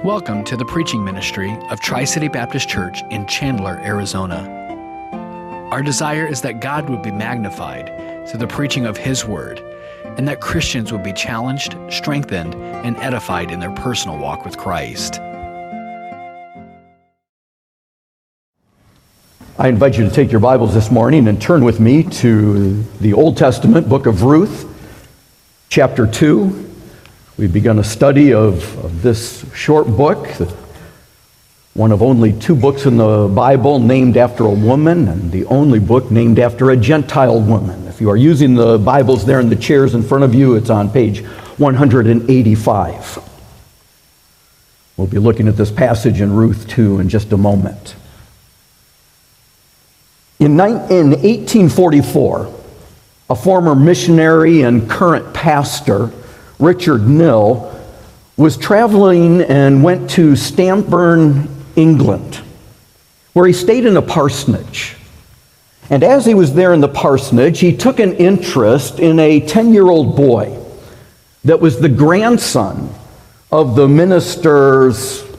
Welcome to the preaching ministry of Tri-City Baptist Church in Chandler, Arizona. Our desire is that God would be magnified through the preaching of His Word, and that Christians would be challenged, strengthened, and edified in their personal walk with Christ. I invite you to take your Bibles this morning and turn with me to the Old Testament book of Ruth, chapter 2. We've begun a study of this short book, one of only two books in the Bible named after a woman, and the only book named after a Gentile woman. If you are using the Bibles there in the chairs in front of you, it's on page 185. We'll be looking at this passage in Ruth 2 in just a moment. In 1844, a former missionary and current pastor, Richard Knill, was traveling and went to Stambourne, England, where he stayed in a parsonage. And as he was there in the parsonage, he took an interest in a 10-year-old boy that was the grandson of the minister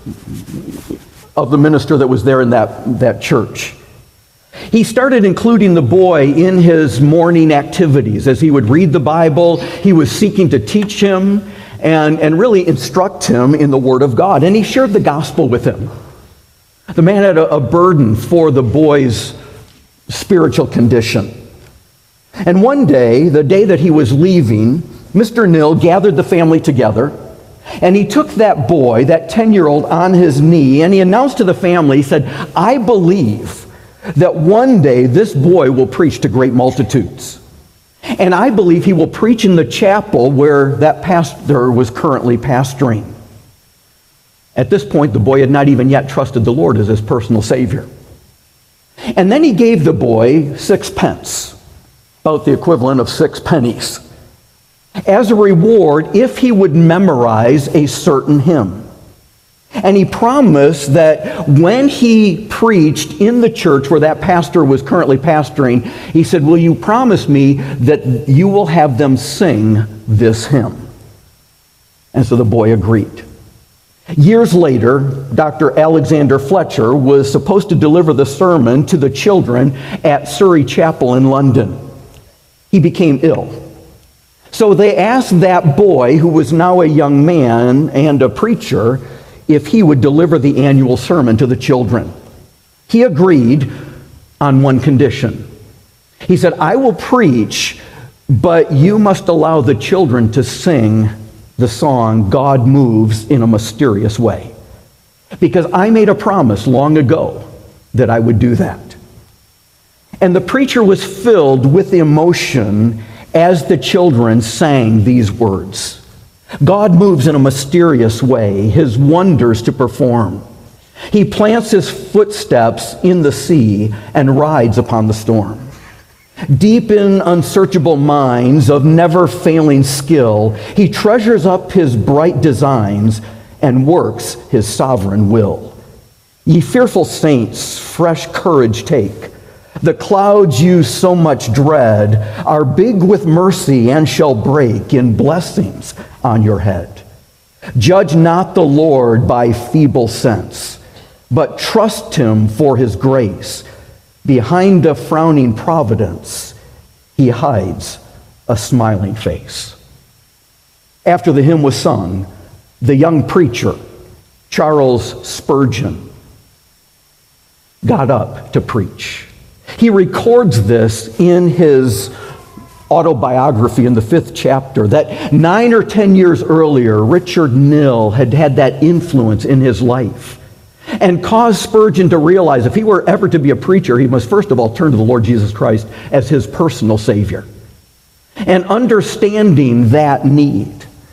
that was there in that church. He started including the boy in his morning activities. As he would read the Bible, he was seeking to teach him and really instruct him in the Word of God. And he shared the gospel with him. The man had a burden for the boy's spiritual condition. And one day, the day that he was leaving, Mr. Knill gathered the family together, and he took that boy, that 10-year-old, on his knee, and he announced to the family, he said, "I believe that one day this boy will preach to great multitudes. And I believe he will preach in the chapel where that pastor was currently pastoring." At this point, the boy had not even yet trusted the Lord as his personal Savior. And then he gave the boy 6 pence, about the equivalent of 6 pennies, as a reward if he would memorize a certain hymn. And he promised that when he preached in the church where that pastor was currently pastoring, he said, "Will you promise me that you will have them sing this hymn?" And so the boy agreed. Years later, Dr. Alexander Fletcher was supposed to deliver the sermon to the children at Surrey Chapel in London. He became ill. So they asked that boy, who was now a young man and a preacher, if he would deliver the annual sermon to the children. He agreed on one condition. He said, "I will preach, but you must allow the children to sing the song, 'God Moves in a Mysterious Way.' Because I made a promise long ago that I would do that." And the preacher was filled with emotion as the children sang these words. God moves in a mysterious way, His wonders to perform. He plants His footsteps in the sea and rides upon the storm. Deep in unsearchable minds of never-failing skill, He treasures up His bright designs and works His sovereign will. Ye fearful saints, fresh courage take. The clouds you so much dread are big with mercy and shall break in blessings on your head. Judge not the Lord by feeble sense, but trust Him for His grace. Behind a frowning providence, He hides a smiling face. After the hymn was sung, the young preacher, Charles Spurgeon, got up to preach. He records this in his autobiography in the 5th chapter, that 9 or 10 years earlier, Richard Knill had had that influence in his life and caused Spurgeon to realize if he were ever to be a preacher, he must first of all turn to the Lord Jesus Christ as his personal Savior. And understanding that need,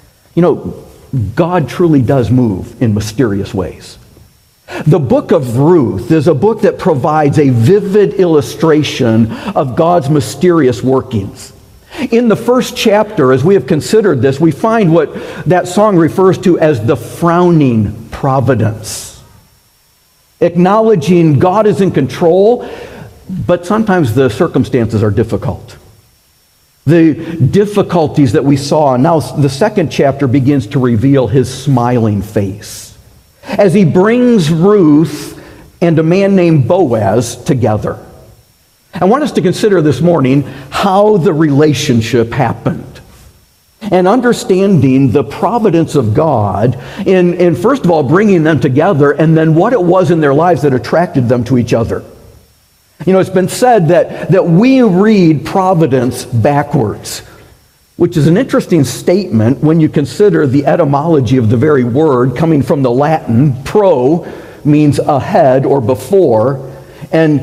God truly does move in mysterious ways. The book of Ruth is a book that provides a vivid illustration of God's mysterious workings. In the 1st chapter, as we have considered this, we find what that song refers to as the frowning providence. Acknowledging God is in control, but sometimes the circumstances are difficult. The difficulties that we saw, now the 2nd chapter begins to reveal His smiling face. as he brings Ruth and a man named Boaz together. I want us to consider this morning how the relationship happened, and understanding the providence of God in first of all, bringing them together, and then what it was in their lives that attracted them to each other. You know, it's been said that we read providence backwards, which is an interesting statement when you consider the etymology of the very word, coming from the Latin. Pro means ahead or before, and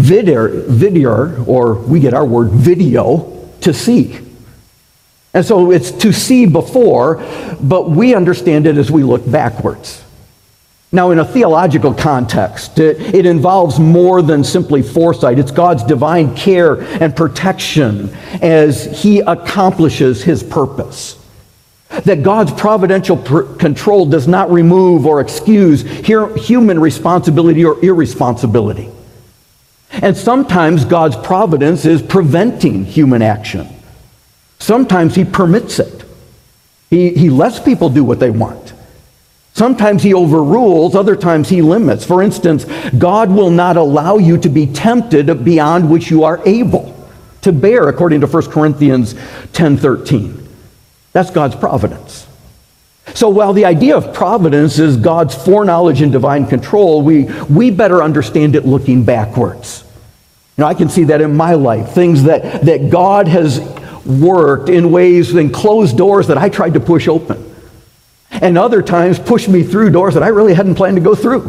videre, or we get our word video, to see. And so it's to see before, but we understand it as we look backwards. Now, in a theological context, it involves more than simply foresight. It's God's divine care and protection as he accomplishes his purpose. That God's providential control does not remove or excuse human responsibility or irresponsibility. And sometimes God's providence is preventing human action. Sometimes he permits it. He lets people do what they want. Sometimes he overrules, other times he limits. For instance, God will not allow you to be tempted beyond which you are able to bear, according to 1 Corinthians 10:13. That's God's providence. So while the idea of providence is God's foreknowledge and divine control, we better understand it looking backwards. You know, I can see that in my life, things that God has worked in ways, in closed doors that I tried to push open. And other times pushed me through doors that I really hadn't planned to go through.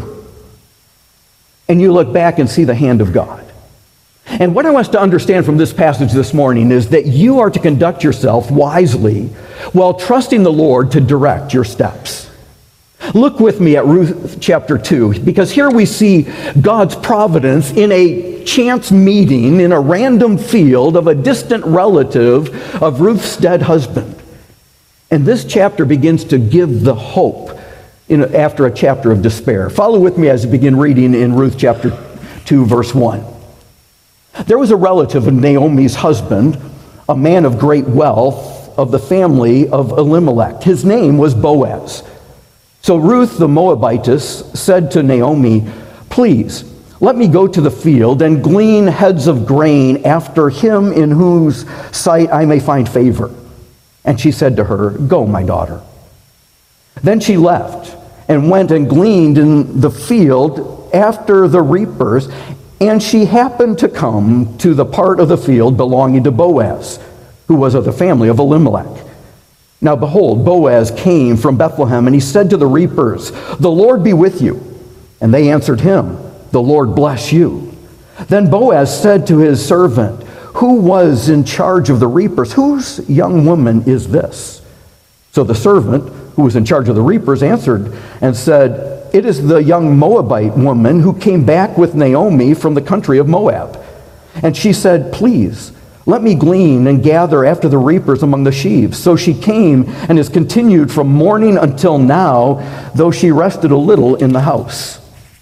And you look back and see the hand of God. And what I want us to understand from this passage this morning is that you are to conduct yourself wisely while trusting the Lord to direct your steps. Look with me at Ruth chapter 2, because here we see God's providence in a chance meeting in a random field of a distant relative of Ruth's dead husband. And this chapter begins to give the hope after a chapter of despair. Follow with me as I begin reading in Ruth chapter 2, verse 1. There was a relative of Naomi's husband, a man of great wealth of the family of Elimelech. His name was Boaz. So Ruth the Moabitess said to Naomi, "Please, let me go to the field and glean heads of grain after him in whose sight I may find favor." And she said to her, "Go, my daughter." Then she left and went and gleaned in the field after the reapers, and she happened to come to the part of the field belonging to Boaz, who was of the family of Elimelech. Now behold, Boaz came from Bethlehem, and he said to the reapers, "The Lord be with you." And they answered him, "The Lord bless you." Then Boaz said to his servant, who was in charge of the reapers, "Whose young woman is this?" So the servant, who was in charge of the reapers, answered and said, "It is the young Moabite woman who came back with Naomi from the country of Moab." And she said, "Please, let me glean and gather after the reapers among the sheaves." So she came and has continued from morning until now, though she rested a little in the house.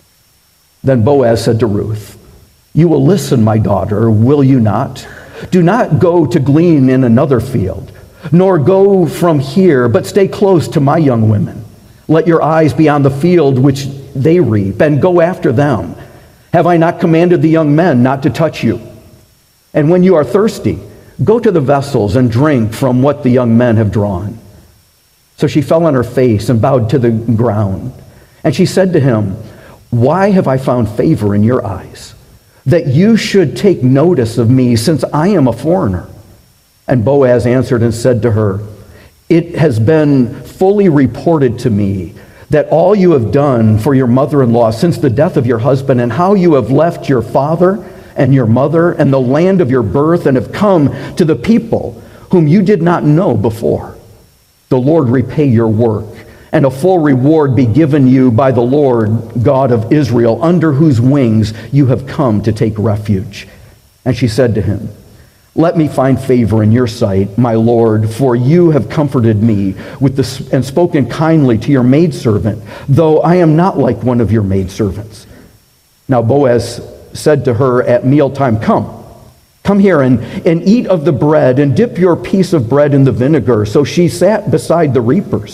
Then Boaz said to Ruth, "You will listen, my daughter, will you not? Do not go to glean in another field, nor go from here, but stay close to my young women. Let your eyes be on the field which they reap, and go after them. Have I not commanded the young men not to touch you? And when you are thirsty, go to the vessels and drink from what the young men have drawn." So she fell on her face and bowed to the ground. And she said to him, "Why have I found favor in your eyes, that you should take notice of me, since I am a foreigner?" And Boaz answered and said to her, "It has been fully reported to me that all you have done for your mother-in-law since the death of your husband, and how you have left your father and your mother and the land of your birth, and have come to the people whom you did not know before. The Lord repay your work, and a full reward be given you by the Lord God of Israel, under whose wings you have come to take refuge." And she said to him, "Let me find favor in your sight, my Lord, for you have comforted me with this, and spoken kindly to your maidservant, though I am not like one of your maidservants." Now Boaz said to her at mealtime, Come here and eat of the bread, and dip your piece of bread in the vinegar." So she sat beside the reapers,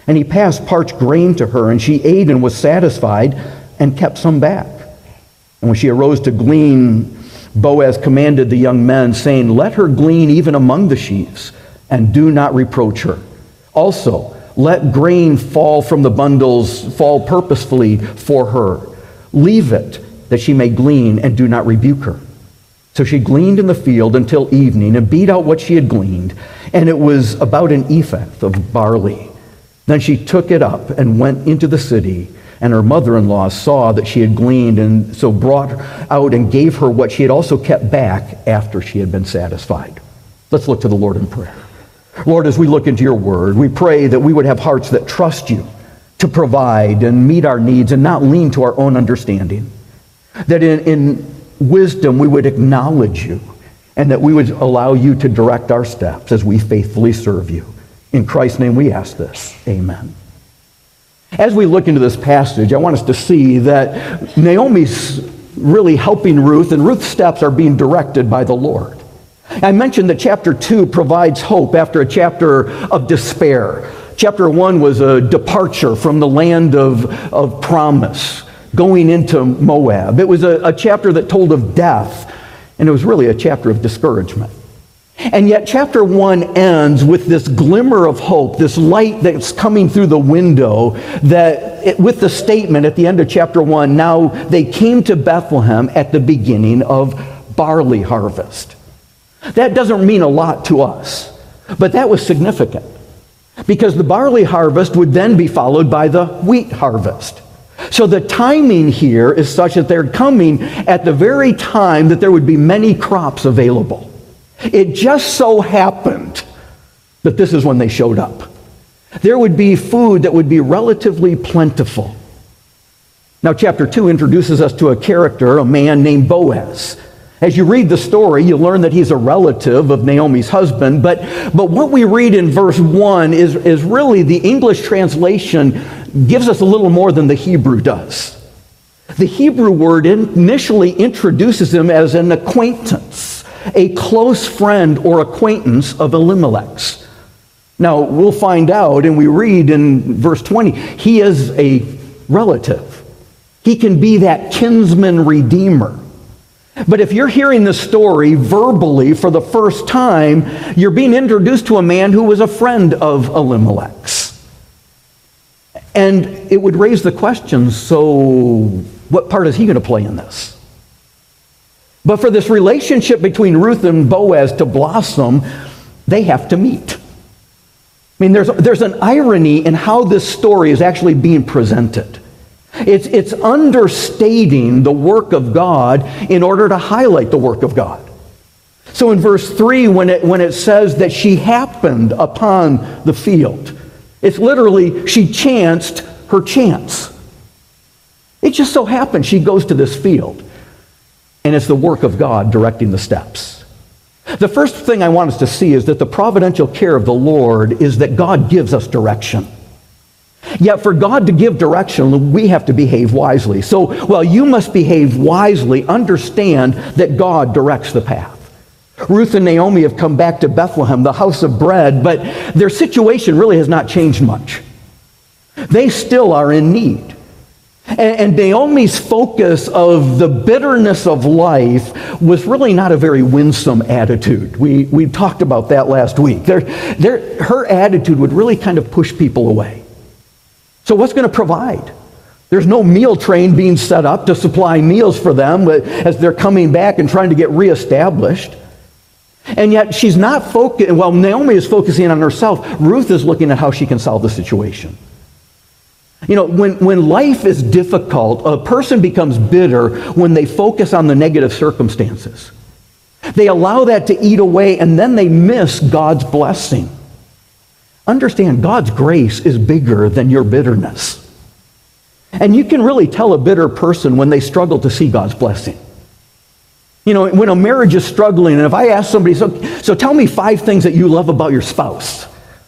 And he passed parched grain to her, and she ate and was satisfied and kept some back. And when she arose to glean, Boaz commanded the young men, saying, let her glean even among the sheaves, and do not reproach her. Also, let grain fall from the bundles, fall purposefully for her. Leave it, that she may glean, and do not rebuke her. So she gleaned in the field until evening, and beat out what she had gleaned, and it was about an ephah of barley. Then she took it up and went into the city, and her mother-in-law saw that she had gleaned, and so brought out and gave her what she had also kept back after she had been satisfied. Let's look to the Lord in prayer. Lord, as we look into your word, we pray that we would have hearts that trust you to provide and meet our needs and not lean to our own understanding. That in wisdom we would acknowledge you, and that we would allow you to direct our steps as we faithfully serve you. In Christ's name we ask this. Amen. As we look into this passage, I want us to see that Naomi's really helping Ruth, and Ruth's steps are being directed by the Lord. I mentioned that chapter 2 provides hope after a chapter of despair. Chapter 1 was a departure from the land of promise, going into Moab. It was a chapter that told of death, and it was really a chapter of discouragement. And yet chapter 1 ends with this glimmer of hope, this light that's coming through the window, with the statement at the end of chapter 1, now they came to Bethlehem at the beginning of barley harvest. That doesn't mean a lot to us, but that was significant, because the barley harvest would then be followed by the wheat harvest. So the timing here is such that they're coming at the very time that there would be many crops available. It just so happened that this is when they showed up. There would be food that would be relatively plentiful. Now, chapter 2 introduces us to a character, a man named Boaz. As you read the story, you learn that he's a relative of Naomi's husband, but what we read in verse 1 is really the English translation gives us a little more than the Hebrew does. The Hebrew word initially introduces him as an acquaintance, a close friend or acquaintance of Elimelech's. Now, we'll find out, and we read in verse 20, he is a relative. He can be that kinsman redeemer. But if you're hearing the story verbally for the first time, you're being introduced to a man who was a friend of Elimelech's. And it would raise the question, so what part is he going to play in this? But for this relationship between Ruth and Boaz to blossom, they have to meet. I mean, there's an irony in how this story is actually being presented. It's understating the work of God in order to highlight the work of God. So in verse 3, when it says that she happened upon the field, it's literally she chanced her chance. It just so happened she goes to this field, and it's the work of God directing the steps. The first thing I want us to see is that the providential care of the Lord is that God gives us direction. Yet for God to give direction, we have to behave wisely. So while you must behave wisely, understand that God directs the path. Ruth and Naomi have come back to Bethlehem, the house of bread, but their situation really has not changed much. They still are in need. And Naomi's focus of the bitterness of life was really not a very winsome attitude. We talked about that last week. Her attitude would really kind of push people away. So what's going to provide? There's no meal train being set up to supply meals for them as they're coming back and trying to get reestablished. And yet she's not focused. While Naomi is focusing on herself, Ruth is looking at how she can solve the situation. You know, when life is difficult, a person becomes bitter when they focus on the negative circumstances. They allow that to eat away, and then they miss God's blessing. Understand, God's grace is bigger than your bitterness. And you can really tell a bitter person when they struggle to see God's blessing. You know, when a marriage is struggling, and if I ask somebody, so tell me 5 things that you love about your spouse.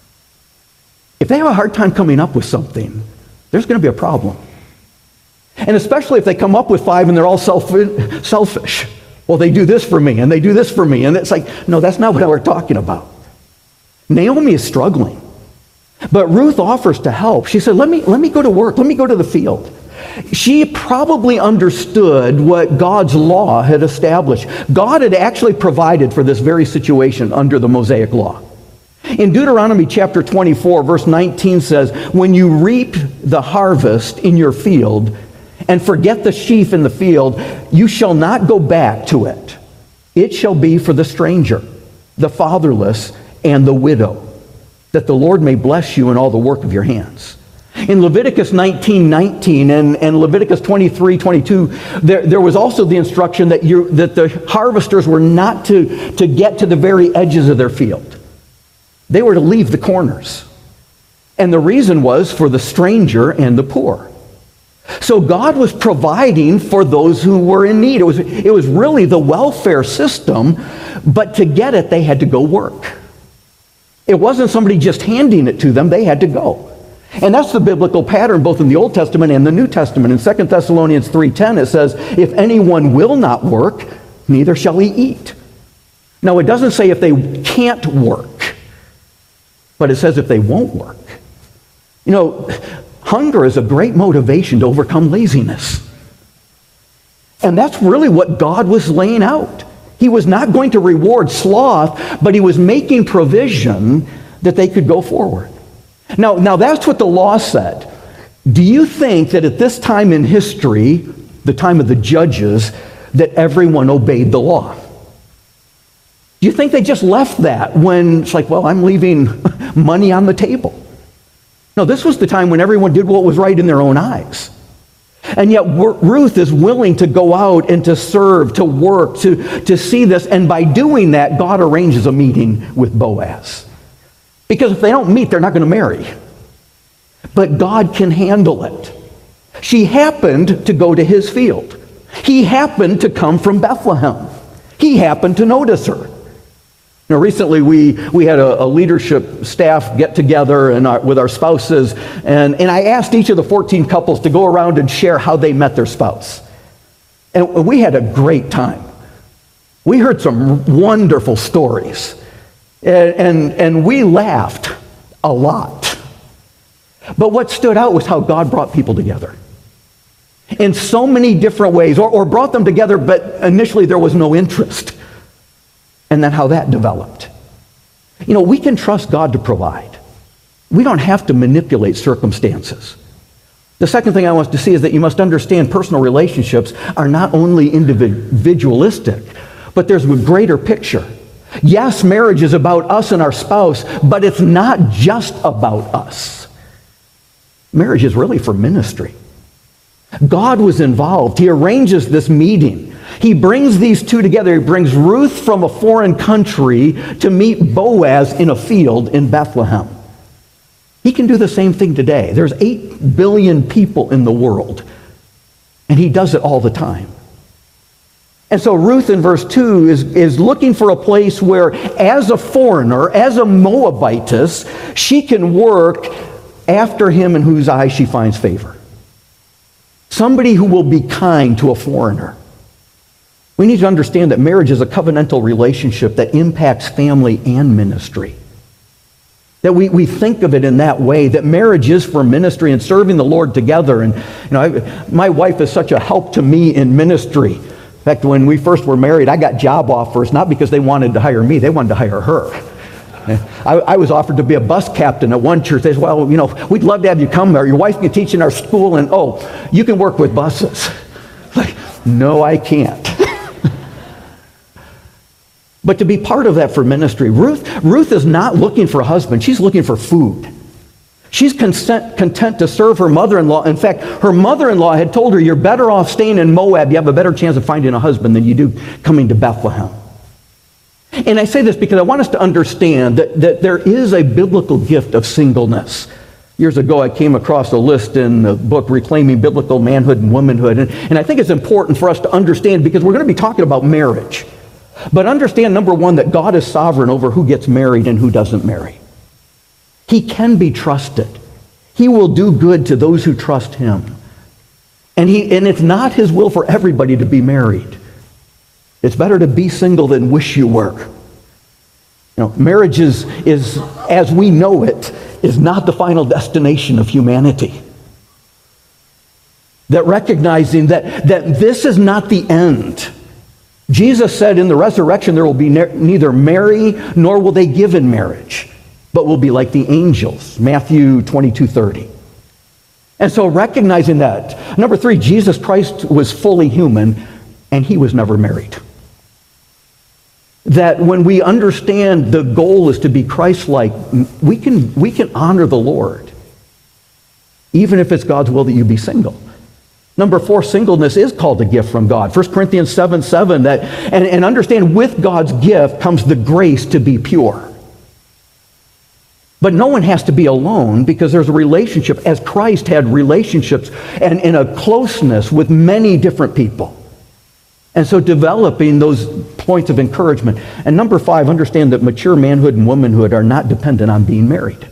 If they have a hard time coming up with something, there's going to be a problem. And especially if they come up with 5 and they're all selfish. Well, they do this for me, and they do this for me. And it's like, no, that's not what we're talking about. Naomi is struggling. But Ruth offers to help. She said, let me go to work. Let me go to the field. She probably understood what God's law had established. God had actually provided for this very situation under the Mosaic law. In Deuteronomy chapter 24, verse 19 says, when you reap the harvest in your field and forget the sheaf in the field, you shall not go back to it. It shall be for the stranger, the fatherless, and the widow, that the Lord may bless you in all the work of your hands. In Leviticus 19:19 and Leviticus 23:22, there was also the instruction that the harvesters were not to get to the very edges of their field. They were to leave the corners. And the reason was for the stranger and the poor. So God was providing for those who were in need. It was really the welfare system, but to get it, they had to go work. It wasn't somebody just handing it to them. They had to go. And that's the biblical pattern both in the Old Testament and the New Testament. In 2 Thessalonians 3:10, it says, if anyone will not work, neither shall he eat. Now, it doesn't say if they can't work, but it says if they won't work. You know, hunger is a great motivation to overcome laziness. And that's really what God was laying out. He was not going to reward sloth, but he was making provision that they could go forward. Now that's what the law said. Do you think that at this time in history, the time of the judges, that everyone obeyed the law? Do you think they just left that when it's like, well, I'm leaving money on the table? No, this was the time when everyone did what was right in their own eyes. And yet Ruth is willing to go out and to serve, to work, to see this. And by doing that, God arranges a meeting with Boaz. Because if they don't meet, they're not going to marry. But God can handle it. She happened to go to his field. He happened to come from Bethlehem. He happened to notice her. Now, recently we had a leadership staff get together with our spouses, and I asked each of the 14 couples to go around and share how they met their spouse. And we had a great time. We heard some wonderful stories. And we laughed a lot. But what stood out was how God brought people together in so many different ways, or brought them together, but initially there was no interest. And then how that developed. You know, we can trust God to provide. We don't have to manipulate circumstances. The second thing I want to see is that you must understand personal relationships are not only individualistic, but there's a greater picture. Yes, marriage is about us and our spouse, but it's not just about us. Marriage is really for ministry. God was involved. He arranges this meeting. He brings these two together. He brings Ruth from a foreign country to meet Boaz in a field in Bethlehem. He can do the same thing today. There's 8 billion people in the world, and he does it all the time. And so Ruth in verse 2 is looking for a place where, as a foreigner, as a Moabitess, she can work after him in whose eyes she finds favor. Somebody who will be kind to a foreigner. We need to understand that marriage is a covenantal relationship that impacts family and ministry. That we think of it in that way, that marriage is for ministry and serving the Lord together. And you know, my wife is such a help to me in ministry. In fact, when we first were married, I got job offers, not because they wanted to hire me, they wanted to hire her. I was offered to be a bus captain at one church. They said, well, you know, we'd love to have you come there. Your wife can teach in our school, and you can work with buses. Like, no, I can't. But to be part of that for ministry, Ruth is not looking for a husband. She's looking for food. She's content to serve her mother-in-law. In fact, her mother-in-law had told her, you're better off staying in Moab. You have a better chance of finding a husband than you do coming to Bethlehem. And I say this because I want us to understand that there is a biblical gift of singleness. Years ago, I came across a list in the book Reclaiming Biblical Manhood and Womanhood. And I think it's important for us to understand, because we're going to be talking about marriage. But understand, number one, that God is sovereign over who gets married and who doesn't marry. He can be trusted. He will do good to those who trust him. And it's not his will for everybody to be married. It's better to be single than wish you were. You know, marriage is as we know it, is not the final destination of humanity. That recognizing that this is not the end. Jesus said in the resurrection there will be neither marry nor will they give in marriage, but will be like the angels. Matthew 22:30. And so recognizing that. Number 3, Jesus Christ was fully human and he was never married. That when we understand the goal is to be Christ-like, we can honor the Lord, even if it's God's will that you be single. Number 4, singleness is called a gift from God. 1 Corinthians 7:7, that, and understand with God's gift comes the grace to be pure. But no one has to be alone because there's a relationship, as Christ had relationships and in a closeness with many different people. And so developing those points of encouragement. And number 5, understand that mature manhood and womanhood are not dependent on being married.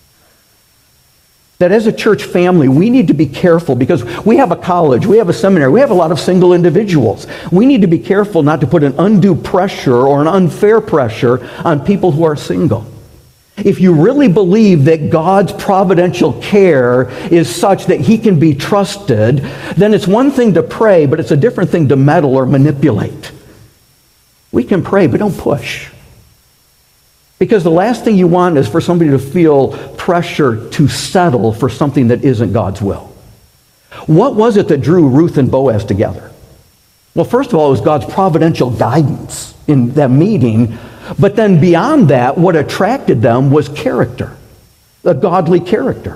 That as a church family, we need to be careful because we have a college, we have a seminary, we have a lot of single individuals. We need to be careful not to put an undue pressure or an unfair pressure on people who are single. If you really believe that God's providential care is such that he can be trusted, then it's one thing to pray, but it's a different thing to meddle or manipulate. We can pray, but don't push. Because the last thing you want is for somebody to feel pressure to settle for something that isn't God's will. What was it that drew Ruth and Boaz together? Well, first of all, it was God's providential guidance in that meeting. But then beyond that, what attracted them was character, a godly character.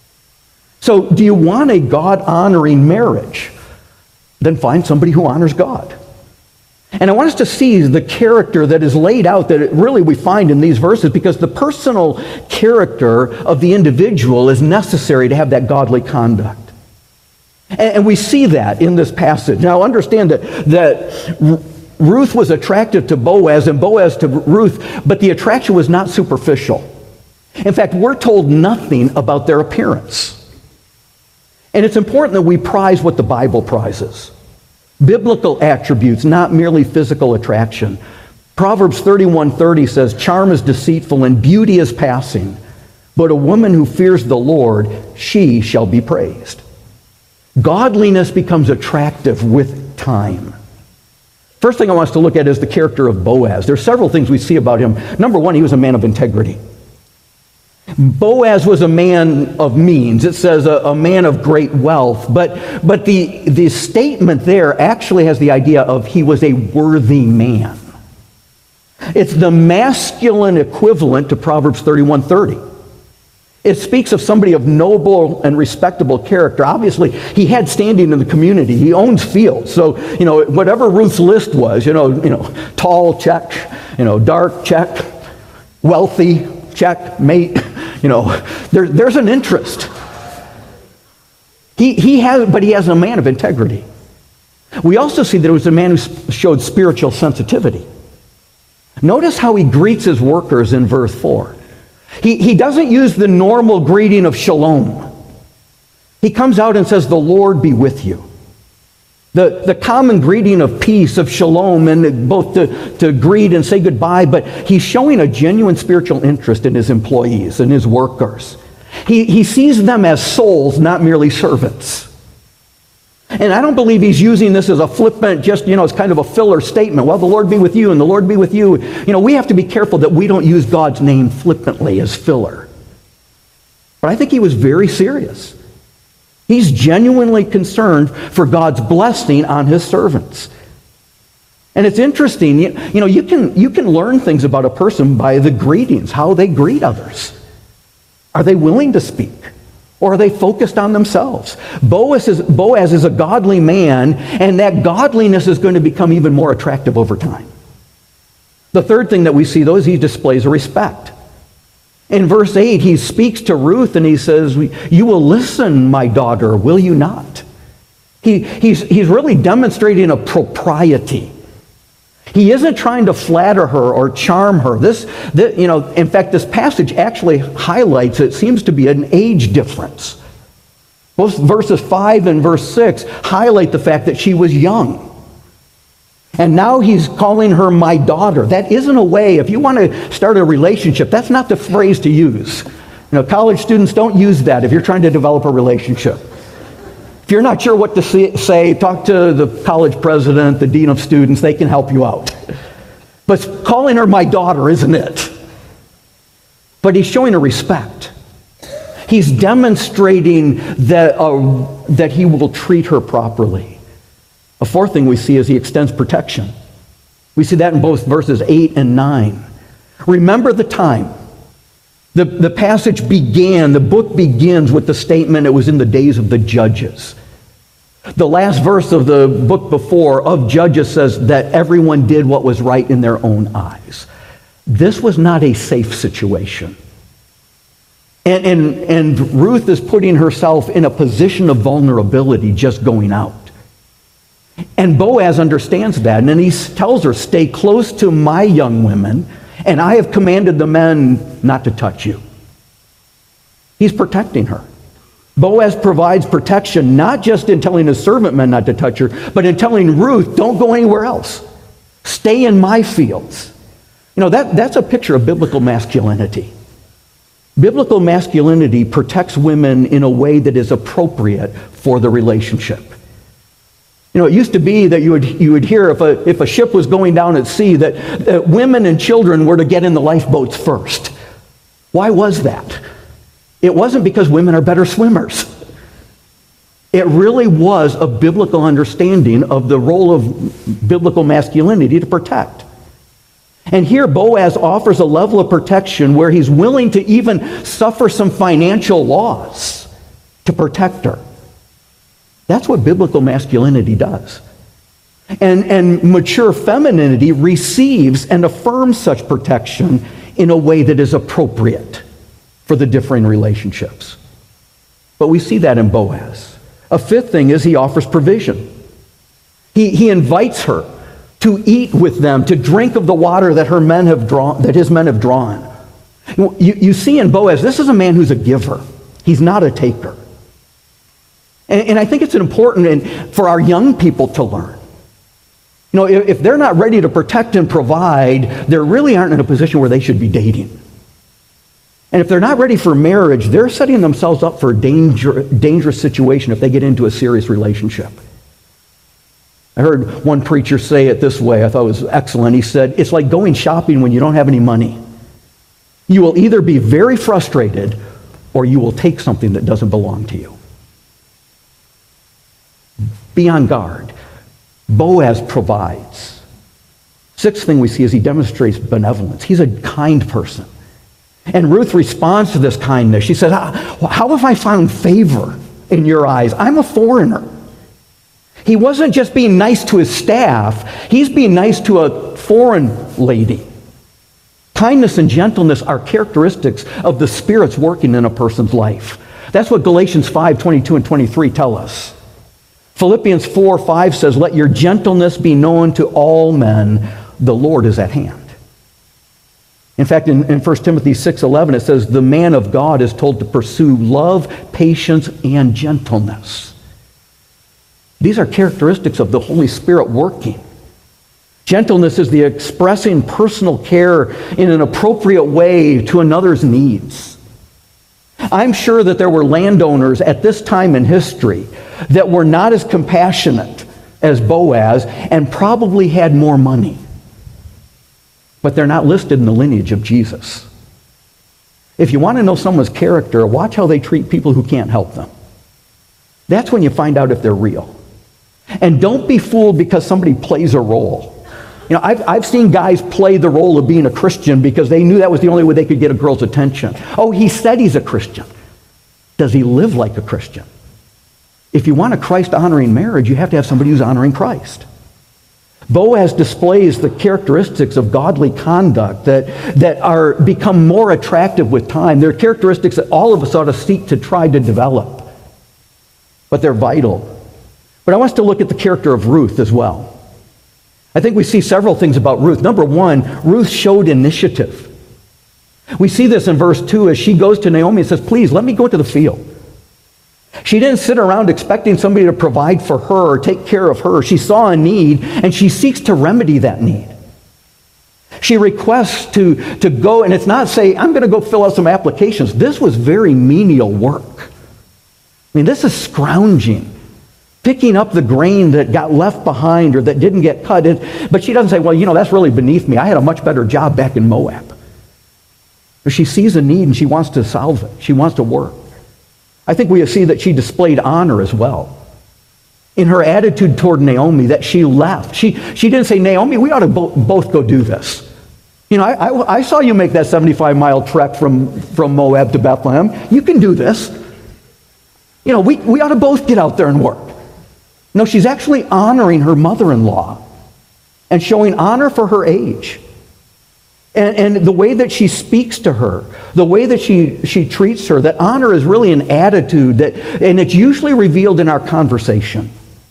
So do you want a God-honoring marriage? Then find somebody who honors God. And I want us to see the character that is laid out that really we find in these verses, because the personal character of the individual is necessary to have that godly conduct. And we see that in this passage. Now understand that Ruth was attracted to Boaz and Boaz to Ruth, but the attraction was not superficial. In fact, we're told nothing about their appearance. And it's important that we prize what the Bible prizes. Biblical attributes, not merely physical attraction. Proverbs 31:30 says, "Charm is deceitful and beauty is passing, but a woman who fears the Lord, she shall be praised." Godliness becomes attractive with time. First thing I want us to look at is the character of Boaz. There are several things we see about him. Number 1, he was a man of integrity. Boaz was a man of means. It says a man of great wealth. But the statement there actually has the idea of he was a worthy man. It's the masculine equivalent to Proverbs 31:30. It speaks of somebody of noble and respectable character. Obviously, he had standing in the community. He owns fields. So, whatever Ruth's list was, tall, check, dark, check, wealthy, check, mate, there's an interest. He has a man of integrity. We also see that it was a man who showed spiritual sensitivity. Notice how he greets his workers in verse 4. He doesn't use the normal greeting of shalom. He comes out and says, "The Lord be with you." The common greeting of peace, of shalom, and both to greet and say goodbye, but he's showing a genuine spiritual interest in his employees and his workers. He sees them as souls, not merely servants. And I don't believe he's using this as a flippant, it's kind of a filler statement. Well, the Lord be with you, and the Lord be with you. We have to be careful that we don't use God's name flippantly as filler. But I think he was very serious. He's genuinely concerned for God's blessing on his servants. And it's interesting, you can learn things about a person by the greetings, how they greet others. Are they willing to speak? Or are they focused on themselves? Boaz is a godly man, and that godliness is going to become even more attractive over time. The third thing that we see, though, is he displays a respect. In verse 8, he speaks to Ruth and he says, "You will listen, my daughter, will you not?" He's really demonstrating a propriety. He isn't trying to flatter her or charm her. In fact, this passage actually highlights, it seems to be an age difference. Both verses 5 and verse 6 highlight the fact that she was young. And now he's calling her my daughter. That isn't a way, if you want to start a relationship, that's not the phrase to use. College students, don't use that if you're trying to develop a relationship. If you're not sure what to say, talk to the college president, the dean of students. They can help you out. But calling her my daughter isn't it. But he's showing her respect. He's demonstrating that he will treat her properly. A fourth thing we see is he extends protection. We see that in both verses 8 and 9. Remember the time. The passage began, the book begins with the statement, it was in the days of the judges. The last verse of the book before, of Judges, says that everyone did what was right in their own eyes. This was not a safe situation. And Ruth is putting herself in a position of vulnerability just going out. And Boaz understands that, and then he tells her, stay close to my young women, and I have commanded the men not to touch you. He's protecting her. Boaz provides protection not just in telling his servant men not to touch her, but in telling Ruth, don't go anywhere else. Stay in my fields. That's a picture of biblical masculinity. Biblical masculinity protects women in a way that is appropriate for the relationship. It used to be that you would hear if a ship was going down at sea that women and children were to get in the lifeboats first. Why was that? It wasn't because women are better swimmers. It really was a biblical understanding of the role of biblical masculinity to protect. And here Boaz offers a level of protection where he's willing to even suffer some financial loss to protect her. That's what biblical masculinity does. And mature femininity receives and affirms such protection in a way that is appropriate for the differing relationships. But we see that in Boaz. A fifth thing is he offers provision. He invites her to eat with them, to drink of the water that his men have drawn. You see in Boaz, this is a man who's a giver. He's not a taker. And I think it's important for our young people to learn. If they're not ready to protect and provide, they really aren't in a position where they should be dating. And if they're not ready for marriage, they're setting themselves up for a dangerous situation if they get into a serious relationship. I heard one preacher say it this way. I thought it was excellent. He said, it's like going shopping when you don't have any money. You will either be very frustrated or you will take something that doesn't belong to you. Be on guard. Boaz provides. Sixth thing we see is he demonstrates benevolence. He's a kind person. And Ruth responds to this kindness. She says, how have I found favor in your eyes? I'm a foreigner. He wasn't just being nice to his staff. He's being nice to a foreign lady. Kindness and gentleness are characteristics of the Spirit's working in a person's life. That's what Galatians 5:22 and 23 tell us. Philippians 4:5 says, let your gentleness be known to all men. The Lord is at hand. In fact, in 1 Timothy 6:11, it says, the man of God is told to pursue love, patience, and gentleness. These are characteristics of the Holy Spirit working. Gentleness is the expressing personal care in an appropriate way to another's needs. I'm sure that there were landowners at this time in history that were not as compassionate as Boaz and probably had more money. But they're not listed in the lineage of Jesus. If you want to know someone's character, watch how they treat people who can't help them. That's when you find out if they're real. And don't be fooled because somebody plays a role. I've seen guys play the role of being a Christian because they knew that was the only way they could get a girl's attention. Oh, he said he's a Christian. Does he live like a Christian? If you want a Christ-honoring marriage, you have to have somebody who's honoring Christ. Boaz displays the characteristics of godly conduct that become more attractive with time. They're characteristics that all of us ought to seek to try to develop. But they're vital. But I want us to look at the character of Ruth as well. I think we see several things about Ruth. Number one, Ruth showed initiative. We see this in verse 2 as she goes to Naomi and says, please, let me go to the field. She didn't sit around expecting somebody to provide for her or take care of her. She saw a need, and she seeks to remedy that need. She requests to go, and it's not say, I'm going to go fill out some applications. This was very menial work. I mean, this is scrounging, picking up the grain that got left behind or that didn't get cut. But she doesn't say, well, that's really beneath me. I had a much better job back in Moab. But she sees a need and she wants to solve it. She wants to work. I think we see that she displayed honor as well in her attitude toward Naomi, that she left. She didn't say, Naomi, we ought to both go do this. I saw you make that 75-mile trek from Moab to Bethlehem. You can do this. We ought to both get out there and work. No, she's actually honoring her mother-in-law and showing honor for her age. And the way that she speaks to her, the way that she treats her, that honor is really an attitude, and it's usually revealed in our conversation.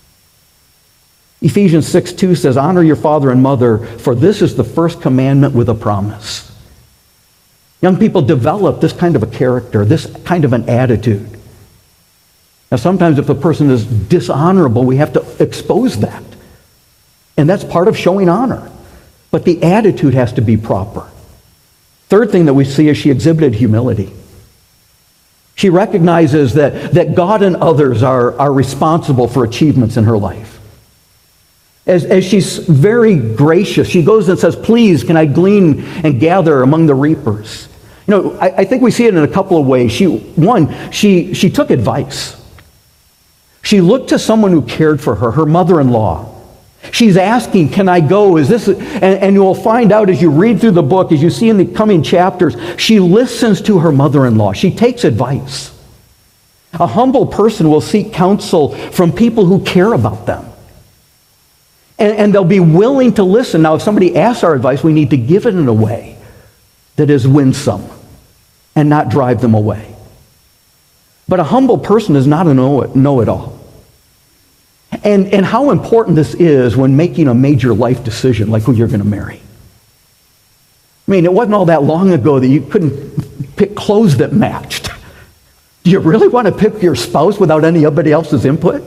Ephesians 6:2 says, honor your father and mother, for this is the first commandment with a promise. Young people, develop this kind of a character, this kind of an attitude. Now, sometimes if a person is dishonorable, we have to expose that. And that's part of showing honor. But the attitude has to be proper. Third thing that we see is she exhibited humility. She recognizes that God and others are responsible for achievements in her life. As she's very gracious, she goes and says, please, can I glean and gather among the reapers? I think we see it in a couple of ways. She took advice. She looked to someone who cared for her mother-in-law. She's asking, can I go? Is this? And you'll find out as you read through the book, as you see in the coming chapters, she listens to her mother-in-law. She takes advice. A humble person will seek counsel from people who care about them. And they'll be willing to listen. Now, if somebody asks our advice, we need to give it in a way that is winsome and not drive them away. But a humble person is not a know-it-all. And how important this is when making a major life decision, like who you're going to marry. I mean, it wasn't all that long ago that you couldn't pick clothes that matched. Do you really want to pick your spouse without anybody else's input?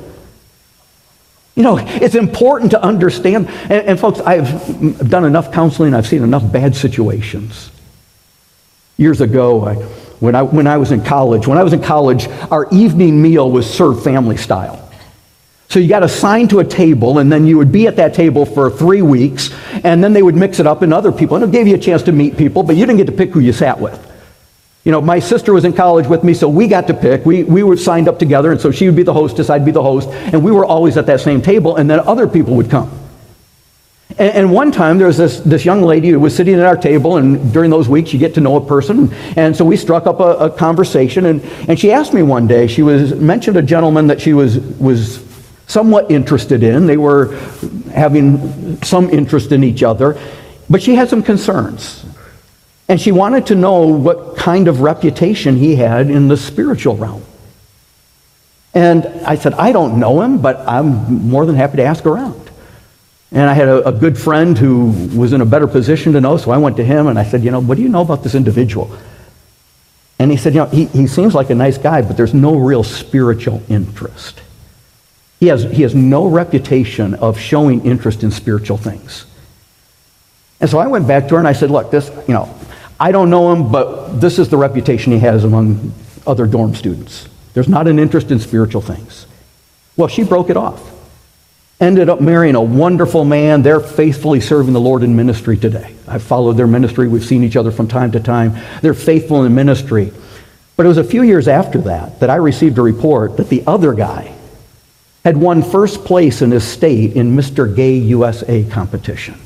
It's important to understand. And folks, I've done enough counseling. I've seen enough bad situations. Years ago, when I was in college, our evening meal was served family style. So you got assigned to a table, and then you would be at that table for 3 weeks, and then they would mix it up in other people, and it gave you a chance to meet people, but you didn't get to pick who you sat with. My sister was in college with me, so we got to pick. We were signed up together, and so she would be the hostess, I'd be the host, and we were always at that same table, and then other people would come. And one time, there was this young lady who was sitting at our table, and during those weeks, you get to know a person, and so we struck up a conversation, and she asked me one day, she mentioned a gentleman that she was somewhat interested in. They were having some interest in each other, but she had some concerns. And she wanted to know what kind of reputation he had in the spiritual realm. And I said, I don't know him, but I'm more than happy to ask around. And I had a good friend who was in a better position to know, so I went to him and I said, what do you know about this individual? And he said, he seems like a nice guy, but there's no real spiritual interest. He has no reputation of showing interest in spiritual things. And so I went back to her and I said, look, I don't know him, but this is the reputation he has among other dorm students. There's not an interest in spiritual things. Well, she broke it off. Ended up marrying a wonderful man. They're faithfully serving the Lord in ministry today. I've followed their ministry. We've seen each other from time to time. They're faithful in ministry. But it was a few years after that I received a report that the other guy had won first place in his state in Mr. Gay USA competition.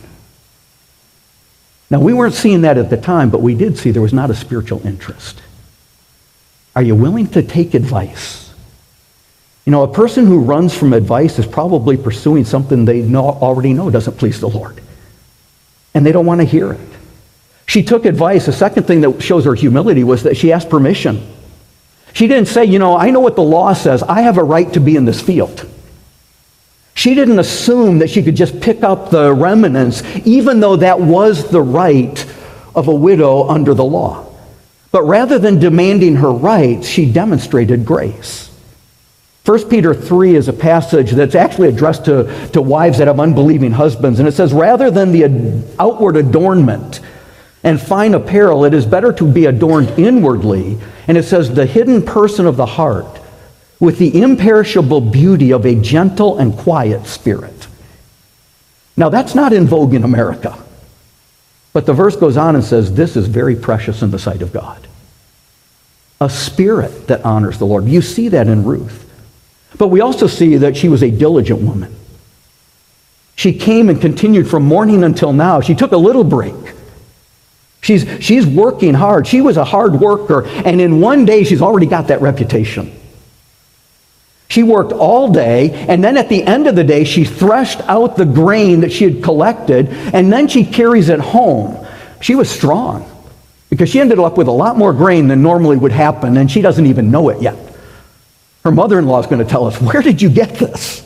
Now, we weren't seeing that at the time, but we did see there was not a spiritual interest. Are you willing to take advice? A person who runs from advice is probably pursuing something they already know doesn't please the Lord. And they don't want to hear it. She took advice. The second thing that shows her humility was that she asked permission. She didn't say, I know what the law says. I have a right to be in this field. She didn't assume that she could just pick up the remnants, even though that was the right of a widow under the law. But rather than demanding her rights, she demonstrated grace. 1 Peter 3 is a passage that's actually addressed to wives that have unbelieving husbands. And it says, rather than the outward adornment and fine apparel, it is better to be adorned inwardly. And it says, the hidden person of the heart with the imperishable beauty of a gentle and quiet spirit. Now, that's not in vogue in America. But the verse goes on and says, this is very precious in the sight of God. A spirit that honors the Lord. You see that in Ruth. But we also see that she was a diligent woman. She came and continued from morning until now. She took a little break. She's working hard. She was a hard worker, and in one day she's already got that reputation. She worked all day, and then at the end of the day she threshed out the grain that she had collected, and then she carries it home. She was strong because she ended up with a lot more grain than normally would happen, and she doesn't even know it yet. Her mother-in-law is going to tell us, where did you get this?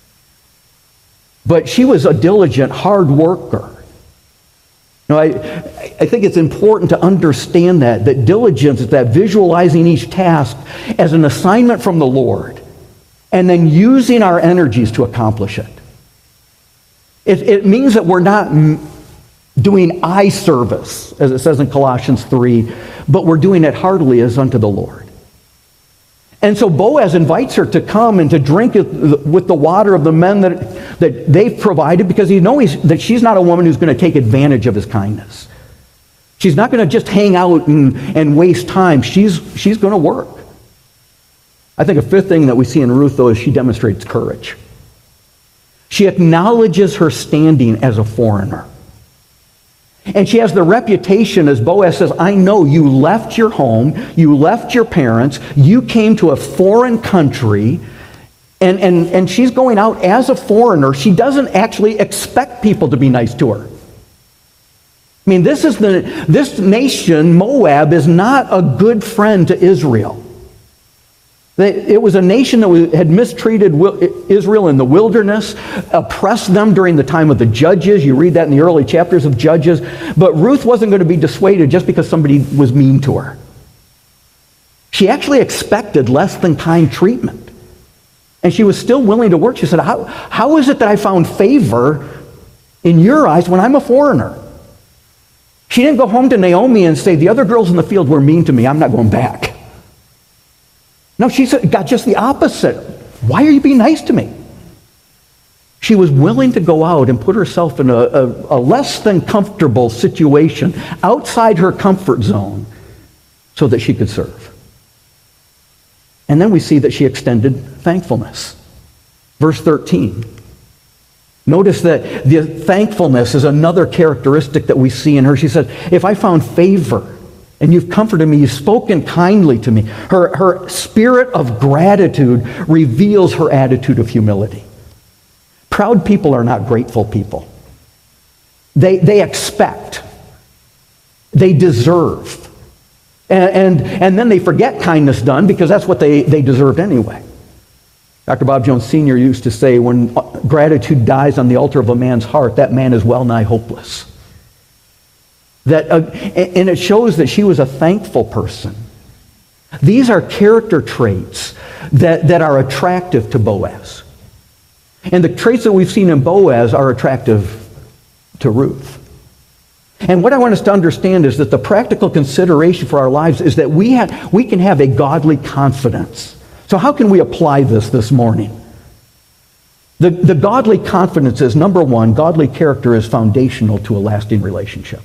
But she was a diligent, hard worker. I think it's important to understand that diligence is that visualizing each task as an assignment from the Lord and then using our energies to accomplish it. It means that we're not doing eye service, as it says in Colossians 3, but we're doing it heartily as unto the Lord. And so Boaz invites her to come and to drink with the water of the men that they've provided, because he knows that she's not a woman who's going to take advantage of his kindness. She's not going to just hang out and waste time. She's going to work. I think a fifth thing that we see in Ruth, though, is she demonstrates courage. She acknowledges her standing as a foreigner. And she has the reputation, as Boaz says, I know you left your home, you left your parents, you came to a foreign country, and she's going out as a foreigner. She doesn't actually expect people to be nice to her. I mean, this nation, Moab, is not a good friend to Israel. It was a nation that had mistreated Israel in the wilderness, oppressed them during the time of the Judges. You read that in the early chapters of Judges. But Ruth wasn't going to be dissuaded just because somebody was mean to her. She actually expected less than kind treatment. And she was still willing to work. She said, how is it that I found favor in your eyes when I'm a foreigner? She didn't go home to Naomi and say, the other girls in the field were mean to me, I'm not going back. No, she got just the opposite. Why are you being nice to me? She was willing to go out and put herself in a less than comfortable situation outside her comfort zone so that she could serve. And then we see that she extended thankfulness. Verse 13. Notice that the thankfulness is another characteristic that we see in her. She said, if I found favor, and you've comforted me, you've spoken kindly to me. Her spirit of gratitude reveals her attitude of humility. Proud people are not grateful people. They expect. They deserve. And then they forget kindness done because that's what they deserved anyway. Dr. Bob Jones Sr. used to say, when gratitude dies on the altar of a man's heart, that man is well nigh hopeless. And it shows that she was a thankful person. These are character traits that are attractive to Boaz. And the traits that we've seen in Boaz are attractive to Ruth. And what I want us to understand is that the practical consideration for our lives is that we can have a godly confidence. So how can we apply this morning? The godly confidence is, number one, godly character is foundational to a lasting relationship.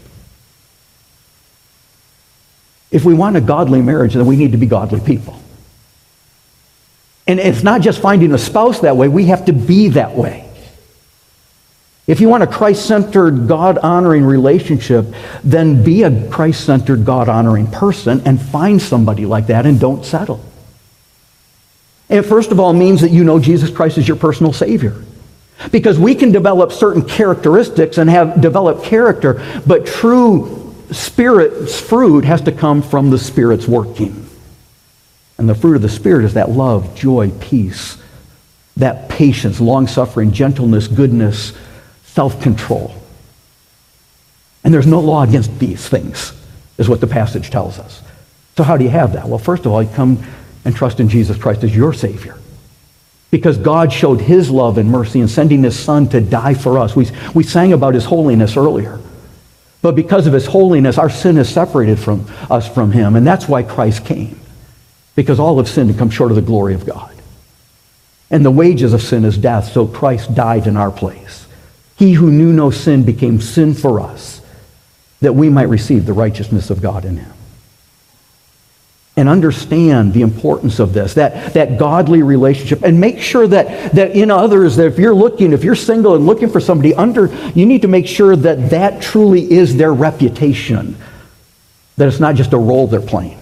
If we want a godly marriage, then we need to be godly people. And it's not just finding a spouse that way, we have to be that way. If you want a Christ-centered, God-honoring relationship, then be a Christ-centered, God-honoring person and find somebody like that and don't settle. It first of all means that you know Jesus Christ is your personal Savior. Because we can develop certain characteristics and have developed character, but true Spirit's fruit has to come from the Spirit's working. And the fruit of the Spirit is that love, joy, peace, that patience, long-suffering, gentleness, goodness, self-control. And there's no law against these things, is what the passage tells us. So how do you have that? Well, first of all, you come and trust in Jesus Christ as your Savior. because God showed his love and mercy in sending his Son to die for us. We sang about his holiness earlier. But because of his holiness, our sin is separated from us from him. And that's why Christ came. Because all have sinned and come short of the glory of God. And the wages of sin is death, so Christ died in our place. He who knew no sin became sin for us, that we might receive the righteousness of God in him. And understand the importance of this, that godly relationship. And make sure that in others, that if you're single and looking for somebody you need to make sure that truly is their reputation. That it's not just a role they're playing.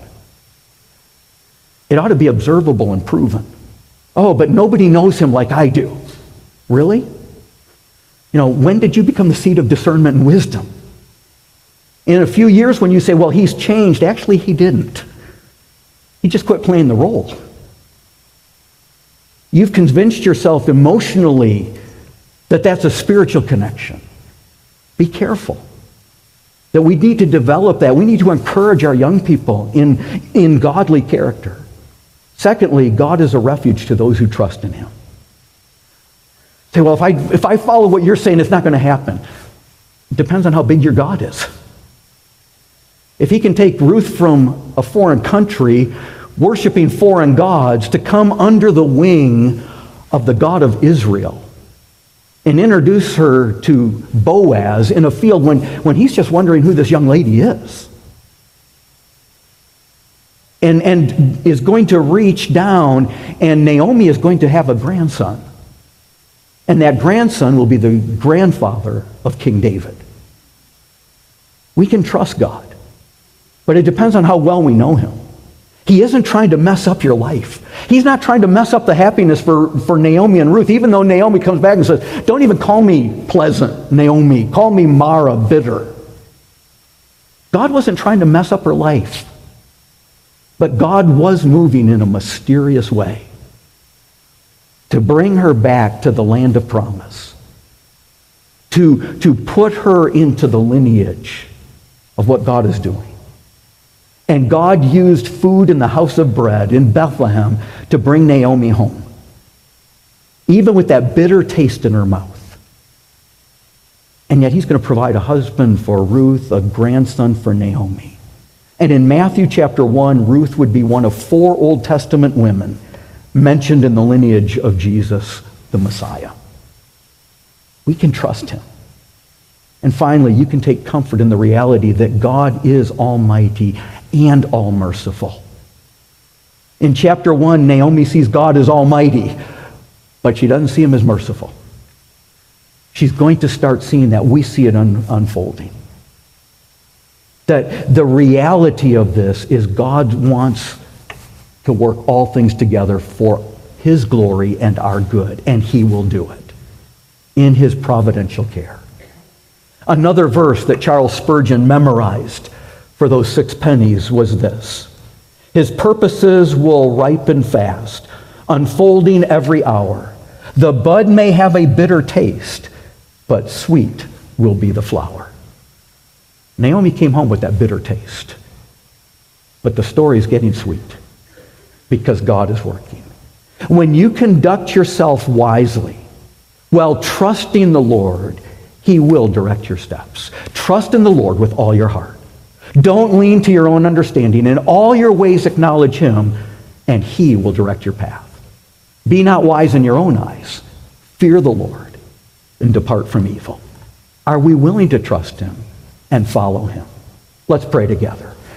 It ought to be observable and proven. Oh, but nobody knows him like I do. Really? When did you become the seat of discernment and wisdom? In a few years when you say, well, he's changed, actually he didn't. He just quit playing the role. You've convinced yourself emotionally that that's a spiritual connection. Be careful. That we need to develop that. We need to encourage our young people in godly character. Secondly, God is a refuge to those who trust in him. Say, well, if I follow what you're saying, it's not going to happen. It depends on how big your God is. If he can take Ruth from a foreign country, worshiping foreign gods, to come under the wing of the God of Israel and introduce her to Boaz in a field when he's just wondering who this young lady is. And is going to reach down, and Naomi is going to have a grandson. And that grandson will be the grandfather of King David. We can trust God. But it depends on how well we know him. He isn't trying to mess up your life. He's not trying to mess up the happiness for Naomi and Ruth, even though Naomi comes back and says, don't even call me pleasant, Naomi. Call me Mara, bitter. God wasn't trying to mess up her life. But God was moving in a mysterious way to bring her back to the land of promise, to put her into the lineage of what God is doing. And God used food in the house of bread in Bethlehem to bring Naomi home, even with that bitter taste in her mouth. And yet he's going to provide a husband for Ruth, a grandson for Naomi. And in Matthew chapter 1, Ruth would be one of 4 Old Testament women mentioned in the lineage of Jesus, the Messiah. We can trust him. And finally, you can take comfort in the reality that God is almighty and all-merciful. In chapter 1, Naomi sees God as almighty, but she doesn't see him as merciful. She's going to start seeing that. We see it unfolding. That the reality of this is God wants to work all things together for his glory and our good, and he will do it in his providential care. Another verse that Charles Spurgeon memorized for those 6 pennies was this: his purposes will ripen fast, unfolding every hour. The bud may have a bitter taste, but sweet will be the flower. Naomi came home with that bitter taste. But the story is getting sweet because God is working. When you conduct yourself wisely, while trusting the Lord, he will direct your steps. Trust in the Lord with all your heart. Don't lean to your own understanding. In all your ways acknowledge him, and he will direct your path. Be not wise in your own eyes. Fear the Lord and depart from evil. Are we willing to trust him and follow him? Let's pray together.